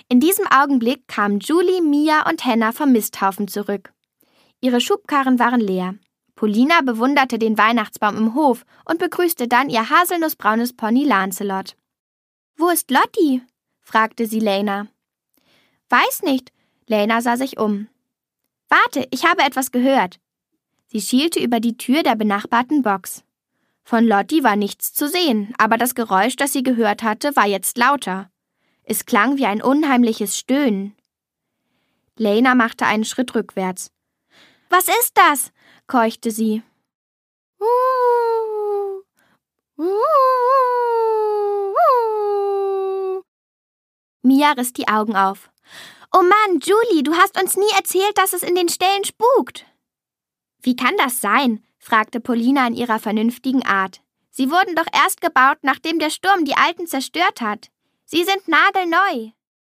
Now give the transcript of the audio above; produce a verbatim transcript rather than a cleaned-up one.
In diesem Augenblick kamen Julie, Mia und Hannah vom Misthaufen zurück. Ihre Schubkarren waren leer. Polina bewunderte den Weihnachtsbaum im Hof und begrüßte dann ihr haselnussbraunes Pony Lancelot. »Wo ist Lottie?« fragte sie Lena. »Weiß nicht.« Lena sah sich um. »Warte, ich habe etwas gehört.« Sie schielte über die Tür der benachbarten Box. Von Lottie war nichts zu sehen, aber das Geräusch, das sie gehört hatte, war jetzt lauter. Es klang wie ein unheimliches Stöhnen. Lena machte einen Schritt rückwärts. »Was ist das?« keuchte sie. Uh, uh, uh. Mia riss die Augen auf. »Oh Mann, Julie, du hast uns nie erzählt, dass es in den Ställen spukt.« »Wie kann das sein?« fragte Polina in ihrer vernünftigen Art. »Sie wurden doch erst gebaut, nachdem der Sturm die alten zerstört hat. Sie sind nagelneu.«